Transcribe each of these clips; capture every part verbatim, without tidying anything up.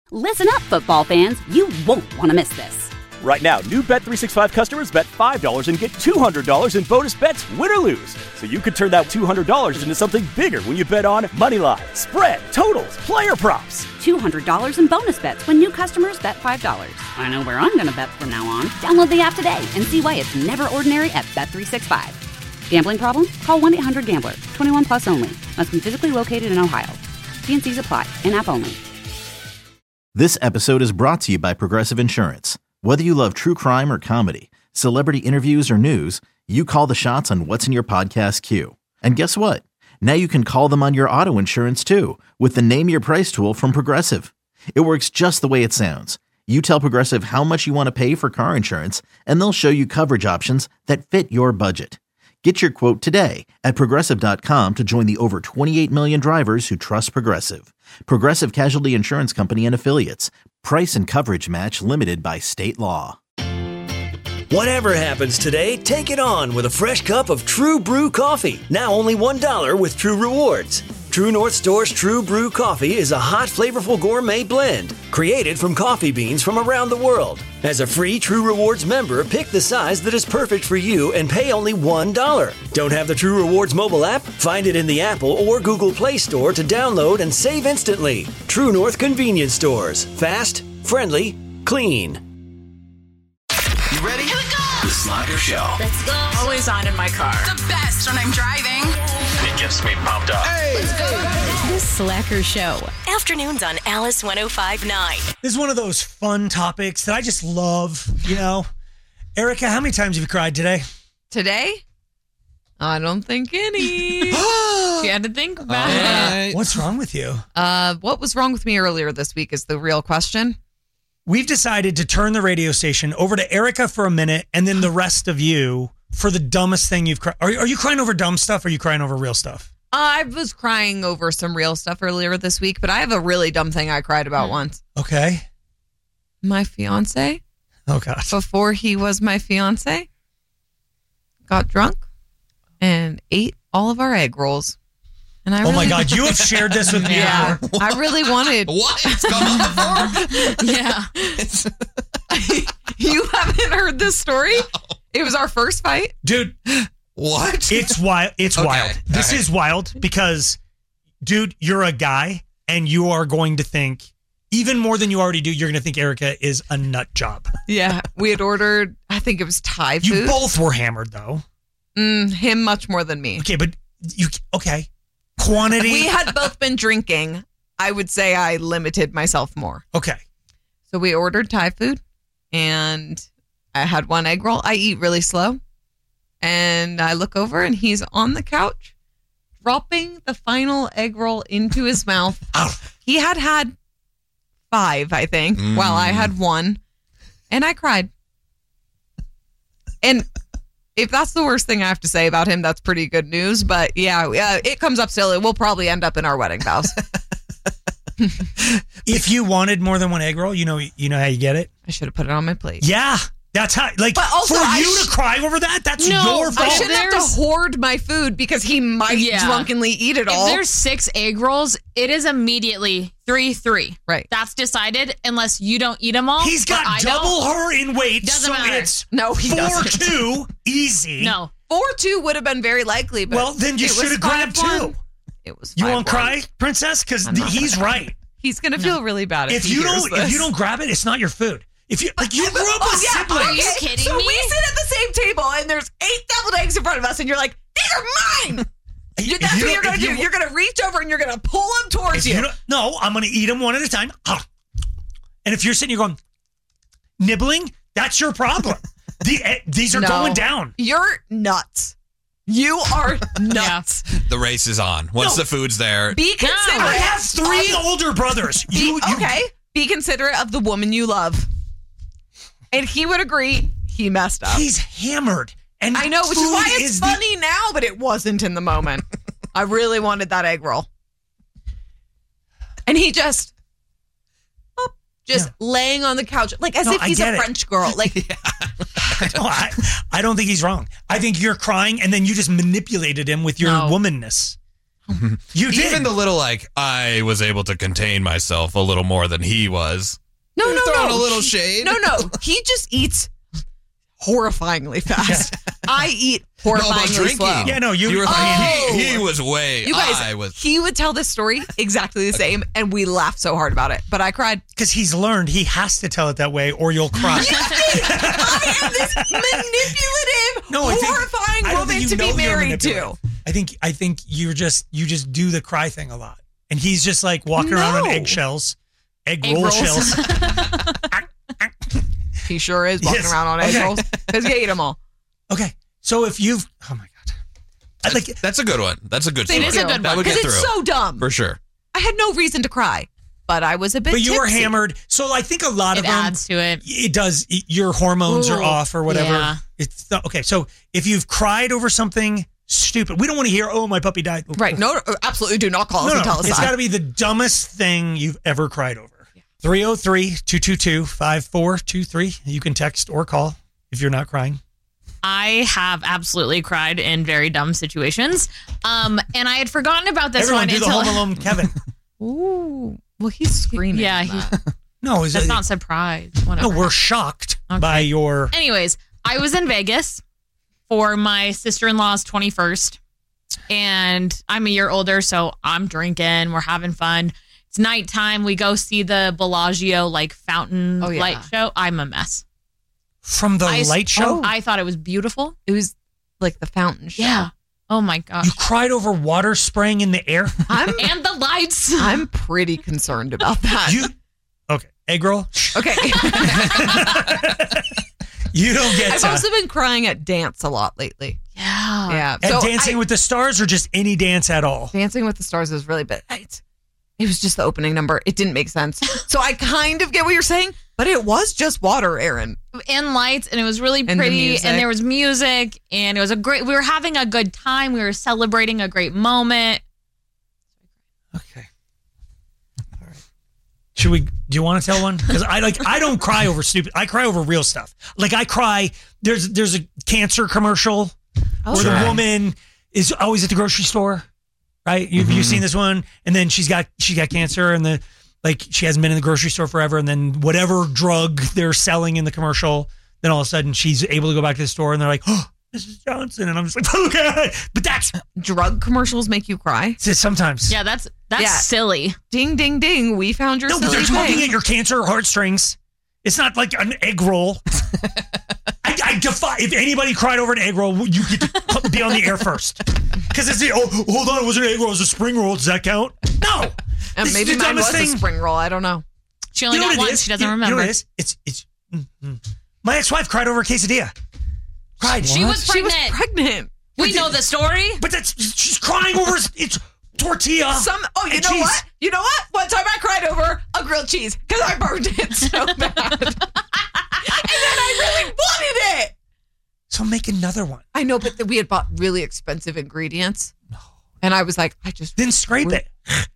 Listen up, football fans. You won't want to miss this. Right now, new Bet three sixty-five customers bet five dollars and get two hundred dollars in bonus bets, win or lose. So you could turn that two hundred dollars into something bigger when you bet on money line, spread, totals, player props. two hundred dollars in bonus bets when new customers bet five dollars. I know where I'm going to bet from now on. Download the app today and see why it's never ordinary at Bet three sixty-five. Gambling problem? Call one eight hundred gambler. twenty-one plus only. Must be physically located in Ohio. T and C's apply. In-app only. This episode is brought to you by Progressive Insurance. Whether you love true crime or comedy, celebrity interviews or news, you call the shots on what's in your podcast queue. And guess what? Now you can call them on your auto insurance too with the Name Your Price tool from Progressive. It works just the way it sounds. You tell Progressive how much you want to pay for car insurance, and they'll show you coverage options that fit your budget. Get your quote today at Progressive dot com to join the over twenty-eight million drivers who trust Progressive. Progressive Casualty Insurance Company and Affiliates. Price and coverage match limited by state law. Whatever happens today, take it on with a fresh cup of True Brew coffee. Now only one dollar with True Rewards. True North Store's True Brew coffee is a hot, flavorful gourmet blend created from coffee beans from around the world. As a free True Rewards member, pick the size that is perfect for you and pay only one dollar. Don't have the True Rewards mobile app? Find it in the Apple or Google Play Store to download and save instantly. True North Convenience Stores. Fast, friendly, clean. You ready? Here we go! The Slacker Show. Let's go! Always on in my car. The best when I'm driving. It gets me pumped up. Hey! Let's go! The Slacker Show. Afternoons on Alice one oh five point nine. This is one of those fun topics that I just love, you know. Erica, how many times have you cried today? Today? I don't think any. She had to think about right. it. What's wrong with you? Uh, what was wrong with me earlier this week is the real question. We've decided to turn the radio station over to Erica for a minute and then the rest of you for the dumbest thing you've cried. Are, are you crying over dumb stuff or are you crying over real stuff? I was crying over some real stuff earlier this week, but I have a really dumb thing I cried about once. Okay. My fiance. Oh, God. Before he was my fiance, got drunk and ate all of our egg rolls. And I oh, really, my God. You have shared this with me yeah, before. I really wanted. What? It's come up before? Yeah. You haven't heard this story? No. It was our first fight. Dude. What? It's wild. It's okay. wild. This right. is wild because, dude, you're a guy and you are going to think, even more than you already do, you're going to think Erica is a nut job. Yeah. We had ordered, I think it was Thai food. You both were hammered, though. Mm, him much more than me. Okay, but you, okay. Quantity. We had both been drinking. I would say I limited myself more. Okay. So we ordered Thai food and I had one egg roll. I eat really slow. And I look over and he's on the couch, dropping the final egg roll into his mouth. Ow. He had had five, I think, mm. while I had one. And I cried. And if that's the worst thing I have to say about him, that's pretty good news. But yeah, uh, it comes up still. It will probably end up in our wedding vows. If you wanted more than one egg roll, you know you know how you get it? I should have put it on my plate. Yeah. That's how, like, but also, for I you sh- to cry over that, that's no, your fault. I shouldn't have to hoard my food because he might yeah. drunkenly eat it all. If there's six egg rolls, it is immediately three three. Right. That's decided unless you don't eat them all. He's got double her in weight, doesn't so matter. it's no, he four two, easy. No. four two would have been very likely, but well, then you should have grabbed two. It was You won't one. cry, Princess? Because he's right. He's going to feel no. really bad if, if he you hears don't this. If you don't grab it, it's not your food. If you like, you yeah, grew up oh, with yeah, siblings. Are you kidding so me? So we sit at the same table, and there's eight deviled eggs in front of us, and you're like, "These are mine." You, that's you what you're going to do. You, you're going to reach over and you're going to pull them towards you. you no, I'm going to eat them one at a time. And if you're sitting, you're going nibbling. That's your problem. the, uh, these are no, going down. You're nuts. You are nuts. Yeah. The race is on. Once no. the food's there. Be considerate. I have three um, older brothers. Be, you, you, okay. Be considerate of the woman you love. And he would agree he messed up. He's hammered. And I know, which is why it's is funny the... now, but it wasn't in the moment. I really wanted that egg roll. And he just, oh, just yeah. laying on the couch, like as no, if he's a French it. girl. Like, yeah. no, I, I don't think he's wrong. I think you're crying and then you just manipulated him with your no. womanness. You did. Even the little, like, I was able to contain myself a little more than he was. No, no, Throwing no. a little He- shade. No, no. He just eats horrifyingly fast. I eat No, about horrifyingly drinking. slow. Yeah, no, you, You were oh. thinking he, he was way. You guys, I was. he would tell this story exactly the same, and we laughed so hard about it. But I cried. Because he's learned he has to tell it that way or you'll cry. I am this manipulative, No, I think- horrifying I don't woman think you to know be you're married to. manipulative. I think I think you're just you just do the cry thing a lot, and he's just like walking around on No. eggshells, egg, Egg roll rolls. shells. He sure is walking Yes. around on egg Okay. rolls because he ate them all. Okay, so if you've oh my god, I like That's a good one. That's a good Thank story. is a good That one, would Because get it's through. so dumb. For sure. I had no reason to cry, but I was a bit but you were tipsy. hammered. So I think a lot It of them adds to it. it does. Your hormones are Ooh, off or whatever. yeah. It's okay. So if you've cried over something stupid, we don't want to hear. Oh, my puppy died. Right. No, absolutely do not call us No, and no, tell us it's that. got to be the dumbest thing you've ever cried over. three oh three, two two two, five four two three. You can text or call if you're not crying. I have absolutely cried in very dumb situations. Um, and I had forgotten about this Everyone one do the until Home Alone Kevin. Ooh. Well, he's screaming. Yeah, in he- that. No, is That's it, not surprised. no, Whatever. we're shocked Okay. by your. Anyways, I was in Vegas for my sister-in-law's twenty-first, and I'm a year older, so I'm drinking. We're having fun. It's nighttime. We go see the Bellagio like fountain Oh, yeah. light show. I'm a mess. From the I, light show? I thought it was beautiful. It was like the fountain show. Yeah. Oh my gosh. You cried over water spraying in the air? I'm And the lights. I'm pretty concerned about that. You okay? Egg roll. okay. You don't get I've to, also been crying at dance a lot lately. Yeah. Yeah. at So Dancing I- with the Stars or just any dance at all. Dancing with the Stars is really bad. It, it was just the opening number. It didn't make sense. So I kind of get what you're saying, but it was just water, Aaron. And lights, and it was really And the pretty, music. and there was music, and it was a great. We were having a good time. We were celebrating a great moment. Okay. All right. Should we? Do you want to tell one? Because I like. I don't cry over stupid. I cry over real stuff. Like I cry. There's there's a cancer commercial where the woman is always at the grocery store, right? You've you seen this one, and then she's got she got cancer, and the like she hasn't been in the grocery store forever, and then whatever drug they're selling in the commercial, then all of a sudden she's able to go back to the store, and they're like, "Oh, Missus Johnson," and I'm just like, "Oh God!" But that's Drug commercials make you cry. sometimes. Yeah, that's that's Yeah. silly. Ding, ding, ding. We found your No, but silly they're tugging thing. at your cancer heartstrings. It's not like an egg roll. I, I defy. If anybody cried over an egg roll, you get to put- be on the air first. Because it's the, oh, hold on, it wasn't an egg roll, it was a spring roll. Does that count? No. And This is maybe the mine was dumbest thing. a spring roll. I don't know. She only You know got what it one. is? She doesn't You- remember. You know what it is? It's, it's, mm, mm. My ex-wife cried over a quesadilla. Cried. She was She was pregnant. pregnant. we know the story. But that's, she's crying over, it's tortilla. Some. Oh, you and know cheese. what? You know what? One time I cried over a grilled cheese because I burned it so bad, and then I really wanted it. So make another one. I know, but we had bought really expensive ingredients, and I was like, I just Then scrape it.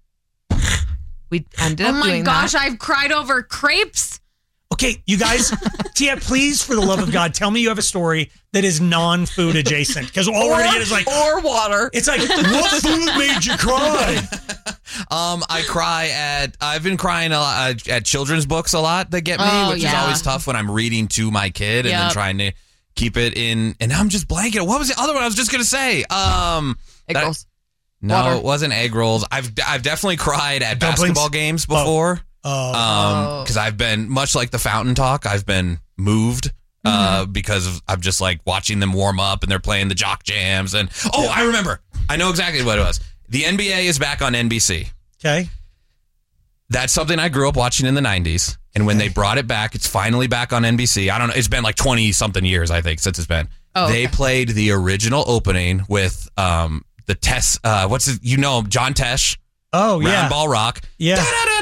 we ended Oh up my doing gosh, that. I've cried over crepes. Okay, you guys, Tia, please, for the love of God, tell me you have a story that is non-food adjacent. Because all we're gonna get is like, or water. it's like, what food made you cry? Um, I cry at. I've been crying a lot uh, at children's books a lot that get me, Oh, which is yeah. always tough when I'm reading to my kid and then Yep. trying to keep it in. And now I'm just blanking. What was the other one I was just gonna say? Um, Egg that- rolls. no, Water. it wasn't egg rolls. I've I've definitely cried at Dumplings? basketball games before. Oh, Um, because I've been much like the fountain talk. I've been moved. Uh, because of, I'm just like watching them warm up and they're playing the jock jams and oh, I remember. I know exactly what it was. The N B A is back on N B C. okay. That's something I grew up watching in the nineties. And when they brought it back, it's finally back on N B C. I don't know. It's been like twenty something years, I think, since it's been. Oh, they okay. played the original opening with um the Tess, uh, what's it, you know, John Tesh, Oh, yeah. Round Ball Rock. Yeah.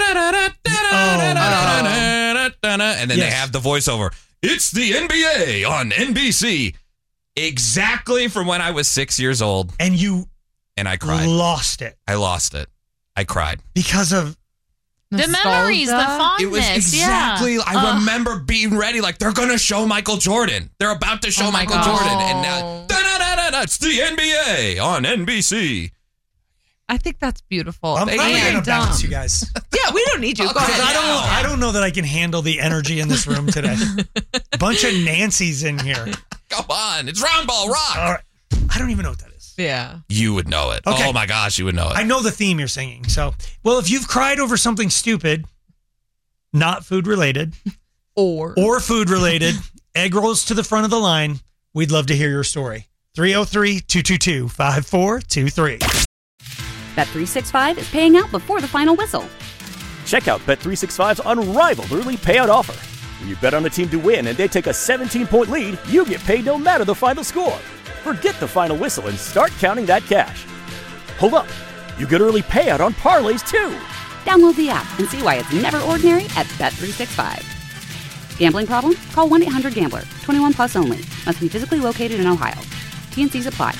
And then they Yes. have the voiceover. It's the N B A on N B C. Exactly from when I was six years old. And you And I cried. lost it I lost it. I cried. because of, The memories, the fondness. It was exactly, yeah. I Ugh. remember being ready, like they're going to show Michael Jordan. They're about to show Oh my Michael God. Jordan. And now, da-da-da-da-da, it's the N B A on N B C. I think that's beautiful. I'm probably And, going to bounce um, you guys. Yeah, we don't need you. Go Okay. ahead. I don't, I don't know that I can handle the energy in this room today. Bunch of Nancys in here. Come on. It's Round Ball Rock. All right. I don't even know what that is. Yeah. You would know it. Okay. Oh, my gosh, you would know it. I know the theme you're singing. So, well, if you've cried over something stupid, not food related, Or. or food related, egg rolls to the front of the line, we'd love to hear your story. three oh three, two two two, five four two three. Bet three sixty-five is paying out before the final whistle. Check out Bet three sixty-five's unrivaled early payout offer. When you bet on a team to win and they take a seventeen-point lead, you get paid no matter the final score. Forget the final whistle and start counting that cash. Hold up. You get early payout on parlays, too. Download the app and see why it's never ordinary at Bet three sixty-five. Gambling problem? Call one eight hundred gambler. twenty-one plus only. Must be physically located in Ohio. T and Cs apply.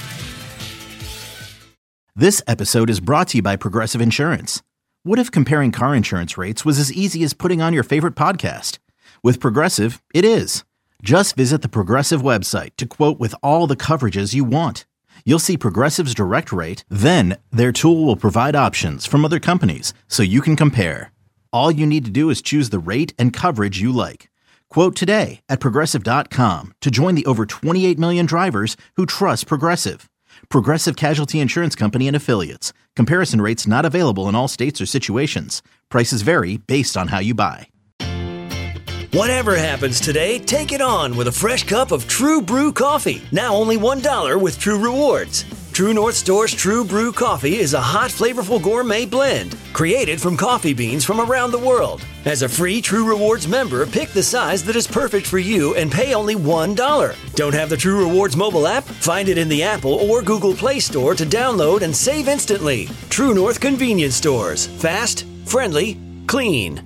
This episode is brought to you by Progressive Insurance. What if comparing car insurance rates was as easy as putting on your favorite podcast? With Progressive, it is. Just visit the Progressive website to quote with all the coverages you want. You'll see Progressive's direct rate, then their tool will provide options from other companies so you can compare. All you need to do is choose the rate and coverage you like. Quote today at Progressive dot com to join the over twenty-eight million drivers who trust Progressive. Progressive Casualty Insurance Company and Affiliates. Comparison rates not available in all states or situations. Prices vary based on how you buy. Whatever happens today, take it on with a fresh cup of True Brew coffee. Now only one dollar with True Rewards. True North Store's True Brew coffee is a hot, flavorful gourmet blend created from coffee beans from around the world. As a free True Rewards member, pick the size that is perfect for you and pay only one dollar. Don't have the True Rewards mobile app? Find it in the Apple or Google Play Store to download and save instantly. True North Convenience Stores. Fast, friendly, clean.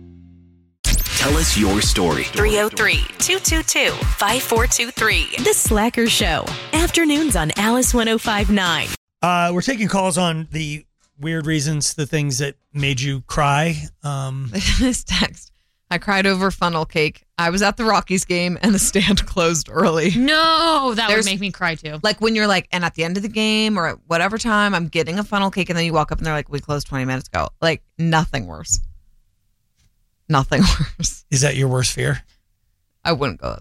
Tell us your story. three oh three, two two two, five four two three. The Slacker Show. Afternoons on Alice one oh five point nine. Uh, we're taking calls on the weird reasons, the things that made you cry. Um, This text. I cried over funnel cake. I was at the Rockies game and the stand closed early. No, that There's- would make me cry too. Like when you're like, and at the end of the game or at whatever time, I'm getting a funnel cake, and then you walk up and they're like, we closed twenty minutes ago. Like nothing worse. Nothing worse. is that your worst fear? I wouldn't go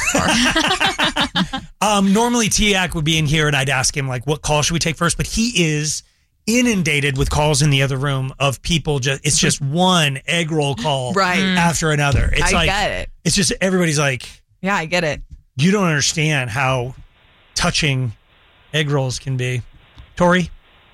that far. Um, normally Tiak would be in here and I'd ask him like, what call should we take first? But he is inundated with calls in the other room of people. Just it's just one egg roll call Right. after another. It's I like get it. it's just everybody's like, Yeah, I get it. you don't understand how touching egg rolls can be. Tori,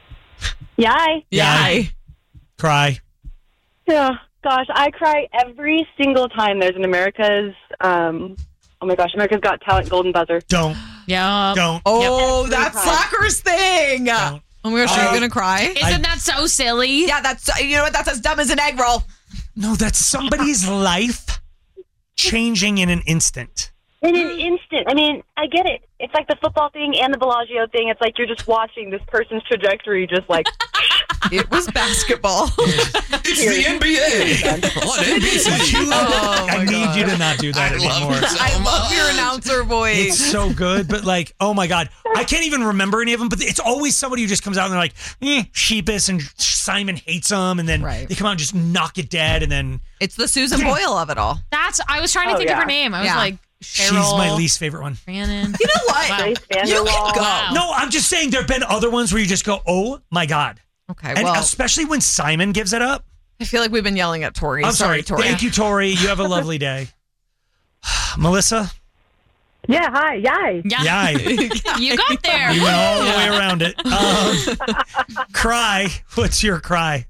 Yay. Yay. cry. Yeah. Gosh, I cry every single time there's an America's, um, oh my gosh, America's Got Talent Golden Buzzer. Don't, Yeah. don't. Oh, Yep. that's Every time. Slacker's thing. Don't. Oh my gosh, I- are you gonna cry? Isn't that so silly? Yeah, that's you know what? That's as dumb as an egg roll. No, that's somebody's life changing in an instant. In an instant. I mean, I get it. It's like the football thing and the Bellagio thing. It's like you're just watching this person's trajectory just like... It was basketball. It's the N B A on N B C. Oh, I my need God. you to not do that I love anymore. it so I love your much. announcer voice. It's so good, but like, oh my God. I can't even remember any of them, but it's always somebody who just comes out and they're like, eh, sheepish, and Simon hates them, and then Right. they come out and just knock it dead, and then It's the Susan Boyle of it all. That's. I was trying to Oh, think of yeah. her name. I was Yeah. like, she's Cheryl my least favorite one. Brannon. You know what? Wow. Grace You can Vanderwall. go. Wow. No, I'm just saying there have been other ones where you just go, oh my God. Okay, And well, especially when Simon gives it up. I feel like we've been yelling at Tori. I'm sorry. Tori. Thank you, Tori. You have a lovely day. Melissa? Yeah, hi. Yay. Yeah. Yay. You got there. You went all the way around it. Um, cry. What's your cry?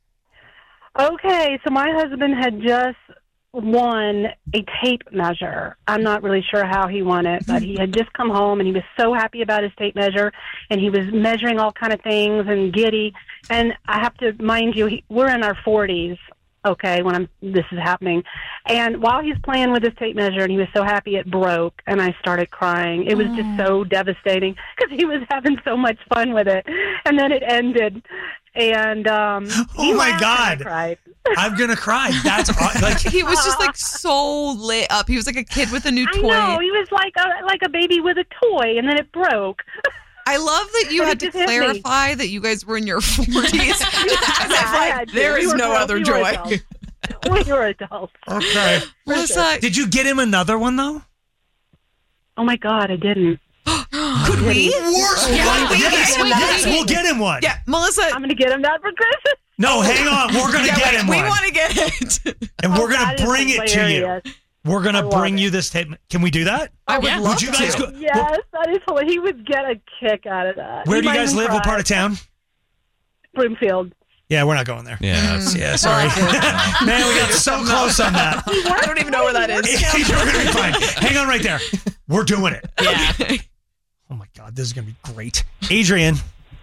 Okay, so my husband had just won a tape measure. I'm not really sure how he won it, but he had just come home and he was so happy about his tape measure, and he was measuring all kind of things and giddy. And I have to mind you, he, we're in our forties, okay, when I'm this is happening. And while he's playing with his tape measure and he was so happy, it broke, and I started crying. It was just so devastating because he was having so much fun with it. And then it ended. And um, Oh he my laughed and I God. cried. I'm going to cry. That's aw- like, He was just like so lit up. He was like a kid with a new I toy. know, he was like a like a baby with a toy, and then it broke. I love that you But had it to just hit me. clarify that you guys were in your forties. Yeah, there we is were no grown- other we were joy. adults. We were adults. Okay. Melissa, Did you get him another one though? Oh my God, I didn't. could we? Worse. Yeah, we yes, can. yes, we'll get him one. Yeah, Melissa. I'm going to get him that for Christmas. No, hang on. We're gonna Yeah, get wait, him we one. want to get it. And Oh, we're gonna that is bring it to you. hilarious. We're I gonna love bring it. you this tape. Can we do that? I would Yeah. love Would you guys to. go? Yes, that is hilarious. He would get a kick out of that. Where He do you might guys even live? What cry. part of town? Broomfield. Yeah, we're not going there. Yeah. it's- Yeah, sorry. Man, we got so close on that. I don't even know where that is. You're gonna be fine. Hang on right there. We're doing it. Yeah. Oh my God, this is gonna be great. Adrian.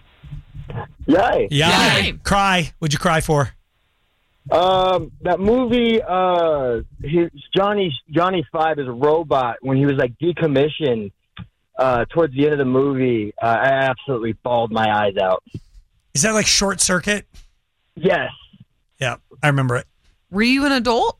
Yay. Yeah. Yay. Cry. What'd you cry for? Um, that movie, uh, his, Johnny Johnny Five is a robot. When he was like decommissioned, uh, towards the end of the movie, uh, I absolutely bawled my eyes out. Is that like Short Circuit? Yes. Yeah, I remember it. Were you an adult?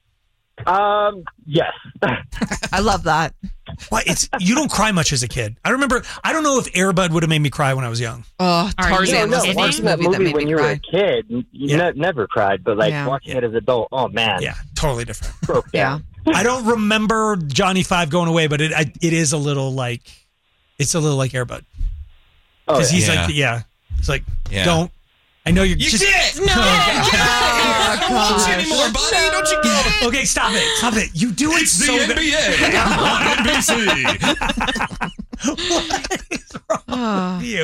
Um, yes. I love that. Why? It's you don't cry much as a kid. I remember. I don't know if Air Bud would have made me cry when I was young. Oh, Are you Tarzan was the kidding? first Watching that movie that movie made when me you cry. were a kid, you Yeah. ne- never cried, but like Yeah. watching it as an adult, oh man, Yeah, totally different. broke Yeah. down. I don't remember Johnny Five going away, but it I, it is a little like it's a little like Air Bud Oh, because yeah. he's Yeah. like yeah, it's like Yeah. don't. I know you're You just did it! No. I don't want you anymore, buddy. Don't you get it? okay. Stop it! Stop it! You do it It's so the N good. B A on N B C. What is wrong Oh. with you?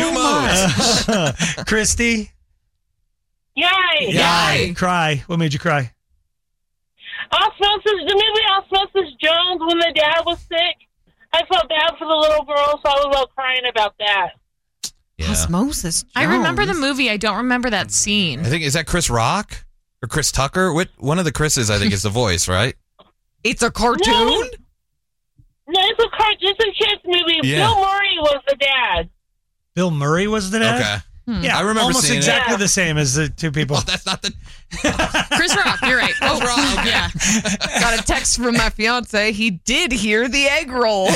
I do most. Christy, Yay! Yay. Cry. What made you cry? Osmosis, the movie Osmosis Jones, when the dad was sick, I felt bad for the little girl, so I was all crying about that. Yeah. Osmosis. I remember the Jones. movie. I don't remember that scene. I think is that Chris Rock or Chris Tucker? What one of the Chris's I think is the voice, right? It's a cartoon. No, no it's a car, it's a kids movie. Yeah. Bill Murray was the dad. Bill Murray was the dad. Okay. Yeah, I remember almost seeing exactly it. the same as the two people. Well, that's not the. Chris Rock. You're right. Oh, Rock, okay. Yeah. Got a text from my fiance. He did hear the egg rolls.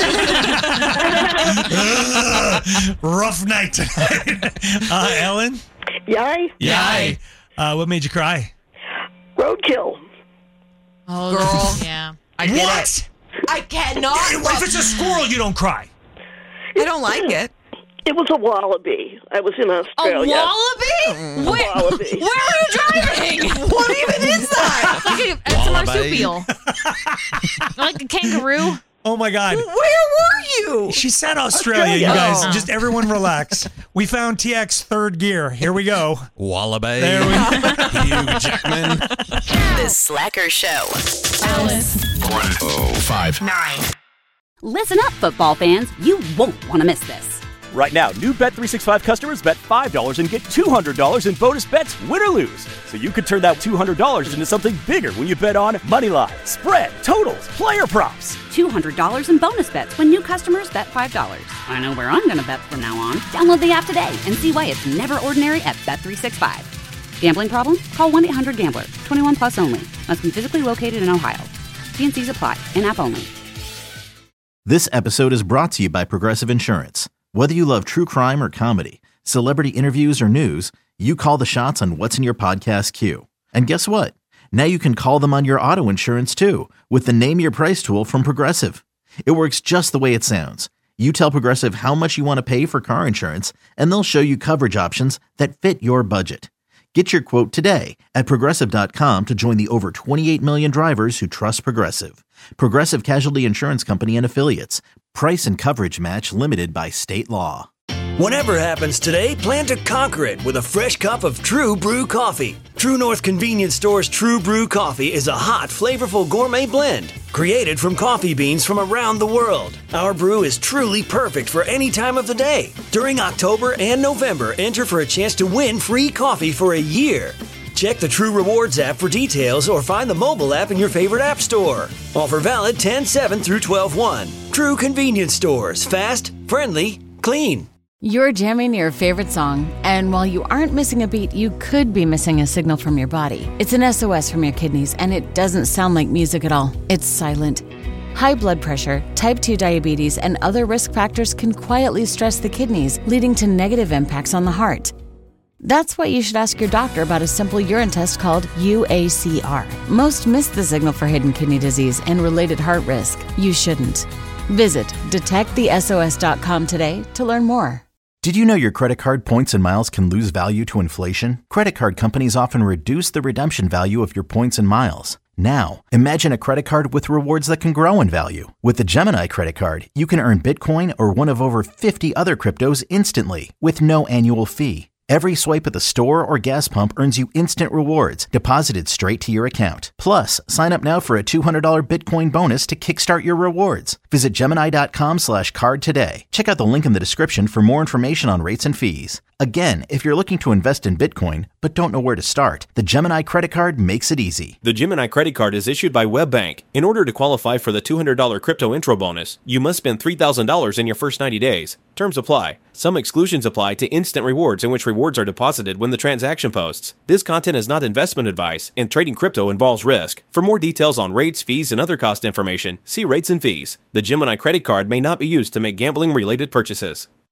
Rough night tonight. uh, Ellen? Yay. Yay. Uh, what made you cry? Roadkill. Oh, Girl. Yeah. I get What? it. I cannot. If it's a squirrel, you don't cry. I don't like it. It was a wallaby. I was in A Australia. wallaby? Where, wallaby. where are you driving? What even is that? Like a, it's a Wallaby. marsupial. Like a kangaroo. Oh my God. Where were you? She said Australia, you Australia. guys. Oh. Just everyone relax. We found T X third gear. Here we go. Wallaby. There we Hugh Jackman. The Slacker Show. Alice. one oh five. Nine. Listen up, football fans. You won't want to miss this. Right now, new Bet three sixty-five customers bet five dollars and get two hundred dollars in bonus bets, win or lose. So you could turn that two hundred dollars into something bigger when you bet on money line, spread, totals, player props. two hundred dollars in bonus bets when new customers bet five dollars. I know where I'm going to bet from now on. Download the app today and see why it's never ordinary at Bet three sixty-five. Gambling problem? Call one eight hundred gambler. twenty-one plus only. Must be physically located in Ohio. T and C's apply. In-app only. This episode is brought to you by Progressive Insurance. Whether you love true crime or comedy, celebrity interviews or news, you call the shots on what's in your podcast queue. And guess what? Now you can call them on your auto insurance too with the Name Your Price tool from Progressive. It works just the way it sounds. You tell Progressive how much you want to pay for car insurance, and they'll show you coverage options that fit your budget. Get your quote today at Progressive dot com to join the over twenty-eight million drivers who trust Progressive. Progressive Casualty Insurance Company and Affiliates. Price and coverage match limited by state law. Whatever happens today, plan to conquer it with a fresh cup of True Brew coffee. True North Convenience Store's True Brew coffee is a hot, flavorful gourmet blend created from coffee beans from around the world. Our brew is truly perfect for any time of the day. During October and November, enter for a chance to win free coffee for a year. Check the True Rewards app for details or find the mobile app in your favorite app store. Offer valid ten seven through twelve one. True Convenience Stores. Fast, friendly, clean. You're jamming your favorite song, and while you aren't missing a beat, you could be missing a signal from your body. It's an S O S from your kidneys, and it doesn't sound like music at all. It's silent. High blood pressure, type two diabetes, and other risk factors can quietly stress the kidneys, leading to negative impacts on the heart. That's why you should ask your doctor about a simple urine test called U A C R. Most miss the signal for hidden kidney disease and related heart risk. You shouldn't. Visit detect the S O S dot com today to learn more. Did you know your credit card points and miles can lose value to inflation? Credit card companies often reduce the redemption value of your points and miles. Now, imagine a credit card with rewards that can grow in value. With the Gemini credit card, you can earn Bitcoin or one of over fifty other cryptos instantly with no annual fee. Every swipe at the store or gas pump earns you instant rewards deposited straight to your account. Plus, sign up now for a two hundred dollars Bitcoin bonus to kickstart your rewards. Visit Gemini.com slash card today. Check out the link in the description for more information on rates and fees. Again, if you're looking to invest in Bitcoin but don't know where to start, the Gemini credit card makes it easy. The Gemini credit card is issued by WebBank. In order to qualify for the two hundred dollars crypto intro bonus, you must spend three thousand dollars in your first ninety days. Terms apply. Some exclusions apply to instant rewards in which rewards are deposited when the transaction posts. This content is not investment advice, and trading crypto involves risk. For more details on rates, fees, and other cost information, see rates and fees. The Gemini credit card may not be used to make gambling-related purchases.